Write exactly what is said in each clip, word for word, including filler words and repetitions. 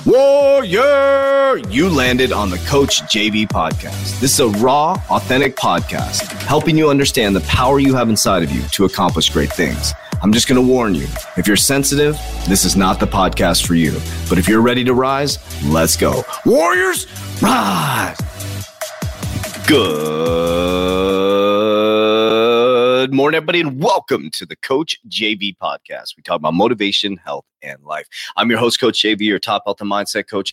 Warrior! You landed on the Coach J V podcast. This is a raw, authentic podcast helping you understand the power you have inside of you to accomplish great things. I'm just going to warn you, if you're sensitive, this is not the podcast for you. But if you're ready to rise, let's go. Warriors, rise! Good morning, everybody, and welcome to the Coach J V podcast. We talk about motivation, health, and life. I'm your host, Coach J V, your top health and mindset coach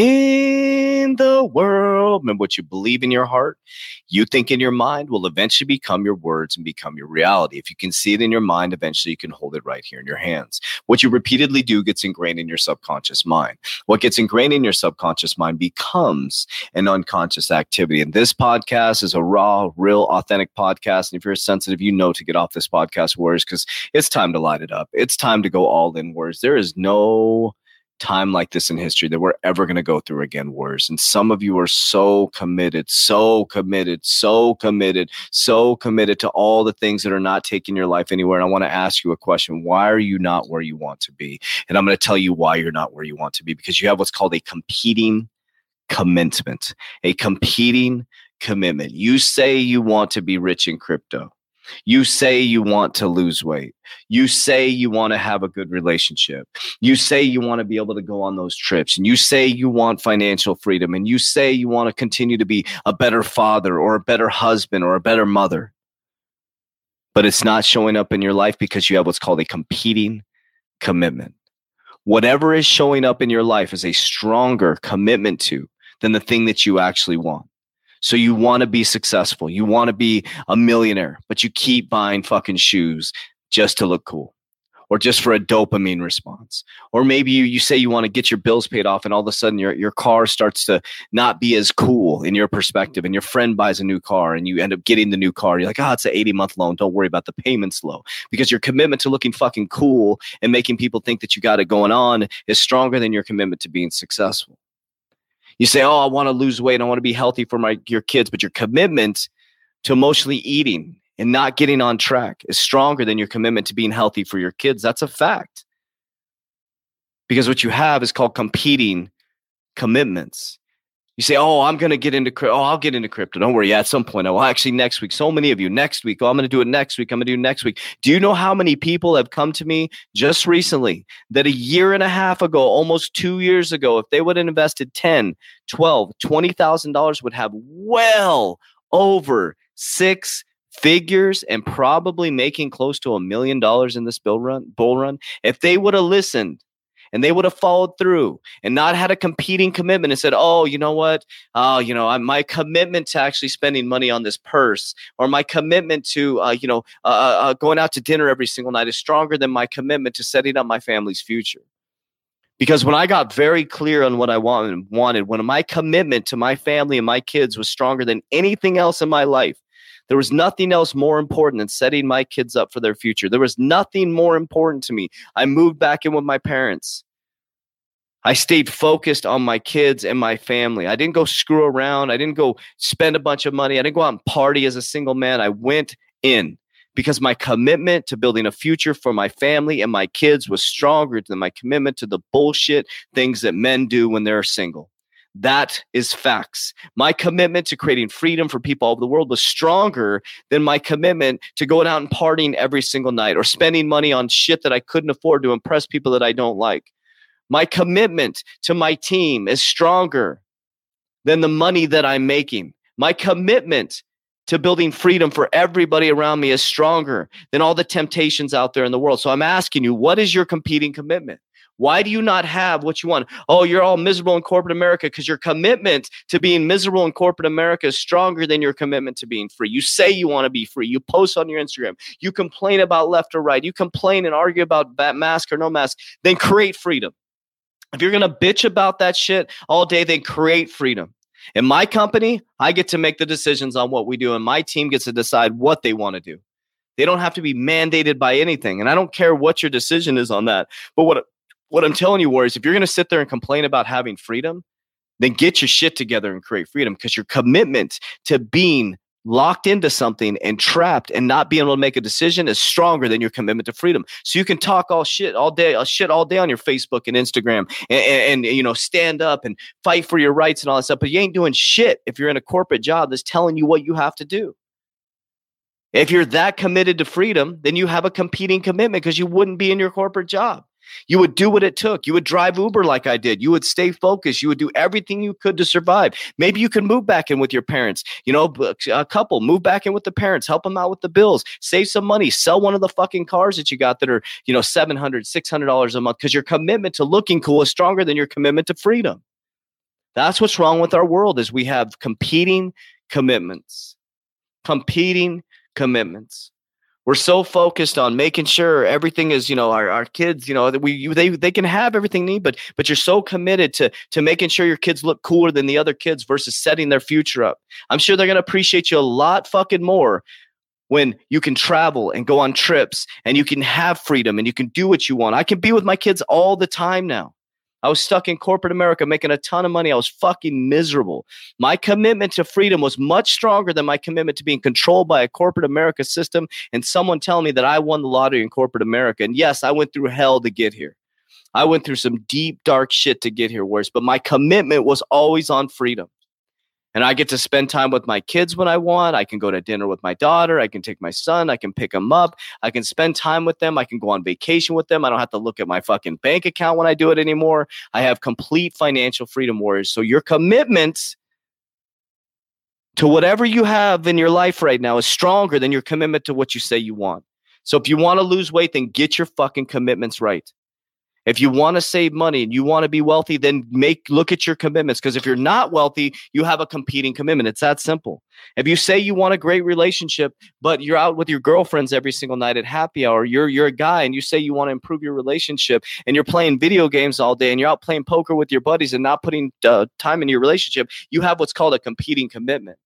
in the world. Remember, what you believe in your heart, you think in your mind, will eventually become your words and become your reality. If you can see it in your mind, eventually you can hold it right here in your hands. What you repeatedly do gets ingrained in your subconscious mind. What gets ingrained in your subconscious mind becomes an unconscious activity. And this podcast is a raw, real, authentic podcast. And if you're sensitive, you know to get off this podcast, warriors, because it's time to light it up. It's time to go all in, warriors. There is no time like this in history that we're ever going to go through again, warriors. And some of you are so committed, so committed, so committed, so committed to all the things that are not taking your life anywhere. And I want to ask you a question. Why are you not where you want to be? And I'm going to tell you why you're not where you want to be, because you have what's called a competing commitment, a competing commitment. You say you want to be rich in crypto. You say you want to lose weight. You say you want to have a good relationship. You say you want to be able to go on those trips. And you say you want financial freedom. And you say you want to continue to be a better father or a better husband or a better mother. But it's not showing up in your life because you have what's called a competing commitment. Whatever is showing up in your life is a stronger commitment to than the thing that you actually want. So you want to be successful. You want to be a millionaire, but you keep buying fucking shoes just to look cool or just for a dopamine response. Or maybe you, you say you want to get your bills paid off and all of a sudden your, your car starts to not be as cool in your perspective and your friend buys a new car and you end up getting the new car. You're like, oh, it's an eighty month loan. Don't worry about the payments low, because your commitment to looking fucking cool and making people think that you got it going on is stronger than your commitment to being successful. You say, oh, I want to lose weight. I want to be healthy for my your kids. But your commitment to emotionally eating and not getting on track is stronger than your commitment to being healthy for your kids. That's a fact. Because what you have is called competing commitments. You say, oh, I'm going to get into crypto. Oh, I'll get into crypto. Don't worry. Yeah, at some point. Oh, actually, next week. So many of you, next week. Oh, I'm going to do it next week. I'm going to do it next week. Do you know how many people have come to me just recently that a year and a half ago, almost two years ago, if they would have invested ten, twelve, twenty thousand dollars, would have well over six figures and probably making close to a million dollars in this bull run, bull run, if they would have listened. And they would have followed through and not had a competing commitment and said, oh, you know what? Oh, you know, I, my commitment to actually spending money on this purse or my commitment to, uh, you know, uh, uh, going out to dinner every single night is stronger than my commitment to setting up my family's future. Because when I got very clear on what I wanted, wanted, when my commitment to my family and my kids was stronger than anything else in my life, there was nothing else more important than setting my kids up for their future. There was nothing more important to me. I moved back in with my parents. I stayed focused on my kids and my family. I didn't go screw around. I didn't go spend a bunch of money. I didn't go out and party as a single man. I went in because my commitment to building a future for my family and my kids was stronger than my commitment to the bullshit things that men do when they're single. That is facts. My commitment to creating freedom for people all over the world was stronger than my commitment to going out and partying every single night or spending money on shit that I couldn't afford to impress people that I don't like. My commitment to my team is stronger than the money that I'm making. My commitment to building freedom for everybody around me is stronger than all the temptations out there in the world. So I'm asking you, what is your competing commitment? Why do you not have what you want? Oh, you're all miserable in corporate America because your commitment to being miserable in corporate America is stronger than your commitment to being free. You say you want to be free. You post on your Instagram. You complain about left or right. You complain and argue about that mask or no mask. Then create freedom. If you're going to bitch about that shit all day, then create freedom. In my company, I get to make the decisions on what we do, and my team gets to decide what they want to do. They don't have to be mandated by anything, and I don't care what your decision is on that. But what What I'm telling you, warriors, if you're going to sit there and complain about having freedom, then get your shit together and create freedom, because your commitment to being locked into something and trapped and not being able to make a decision is stronger than your commitment to freedom. So you can talk all shit all day, all shit all day on your Facebook and Instagram and, and, and, you know, stand up and fight for your rights and all that stuff. But you ain't doing shit if you're in a corporate job that's telling you what you have to do. If you're that committed to freedom, then you have a competing commitment because you wouldn't be in your corporate job. You would do what it took. You would drive Uber like I did. You would stay focused. You would do everything you could to survive. Maybe you can move back in with your parents. You know, a couple, move back in with the parents, help them out with the bills, save some money, sell one of the fucking cars that you got that are, you know, seven hundred dollars, six hundred dollars a month because your commitment to looking cool is stronger than your commitment to freedom. That's what's wrong with our world is we have competing commitments, competing commitments. We're so focused on making sure everything is, you know, our, our kids, you know, that we you, they they can have everything they need, but but you're so committed to to making sure your kids look cooler than the other kids versus setting their future up. I'm sure they're going to appreciate you a lot fucking more when you can travel and go on trips and you can have freedom and you can do what you want. I can be with my kids all the time now. I was stuck in corporate America making a ton of money. I was fucking miserable. My commitment to freedom was much stronger than my commitment to being controlled by a corporate America system and someone telling me that I won the lottery in corporate America. And yes, I went through hell to get here. I went through some deep, dark shit to get here worse, but my commitment was always on freedom. And I get to spend time with my kids when I want. I can go to dinner with my daughter. I can take my son. I can pick him up. I can spend time with them. I can go on vacation with them. I don't have to look at my fucking bank account when I do it anymore. I have complete financial freedom, warriors. So your commitment to whatever you have in your life right now is stronger than your commitment to what you say you want. So if you want to lose weight, then get your fucking commitments right. If you want to save money and you want to be wealthy, then make look at your commitments. Because if you're not wealthy, you have a competing commitment. It's that simple. If you say you want a great relationship, but you're out with your girlfriends every single night at happy hour, you're you're a guy and you say you want to improve your relationship and you're playing video games all day and you're out playing poker with your buddies and not putting uh, time in your relationship, you have what's called a competing commitment.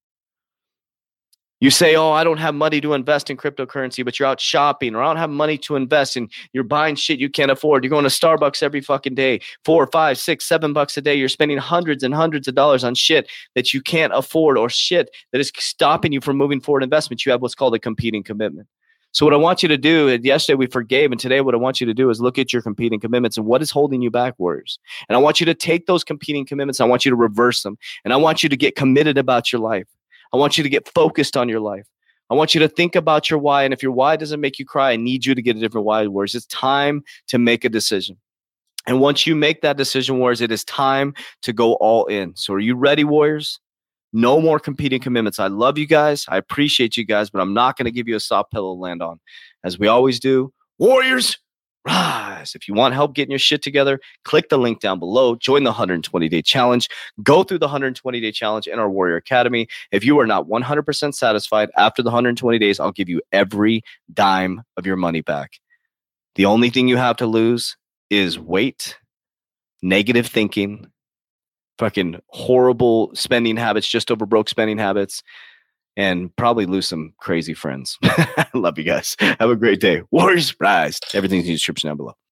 You say, oh, I don't have money to invest in cryptocurrency, but you're out shopping, or I don't have money to invest and you're buying shit you can't afford. You're going to Starbucks every fucking day, four, five, six, seven bucks a day. You're spending hundreds and hundreds of dollars on shit that you can't afford or shit that is stopping you from moving forward investments. You have what's called a competing commitment. So what I want you to do, and yesterday we forgave, and today what I want you to do is look at your competing commitments and what is holding you back, warriors. And I want you to take those competing commitments. I want you to reverse them. And I want you to get committed about your life. I want you to get focused on your life. I want you to think about your why. And if your why doesn't make you cry, I need you to get a different why, warriors. It's time to make a decision. And once you make that decision, warriors, it is time to go all in. So are you ready, warriors? No more competing commitments. I love you guys. I appreciate you guys, but I'm not going to give you a soft pillow to land on. As we always do, warriors, rise. If you want help getting your shit together, click the link down below. Join the one hundred twenty day challenge. Go through the one hundred twenty day challenge in our Warrior Academy. If you are not one hundred percent satisfied after the one hundred twenty days, I'll give you every dime of your money back. The only thing you have to lose is weight, negative thinking, fucking horrible spending habits, just over broke spending habits, and probably lose some crazy friends. Love you guys. Have a great day. Warriors rise. Everything's in the description down below.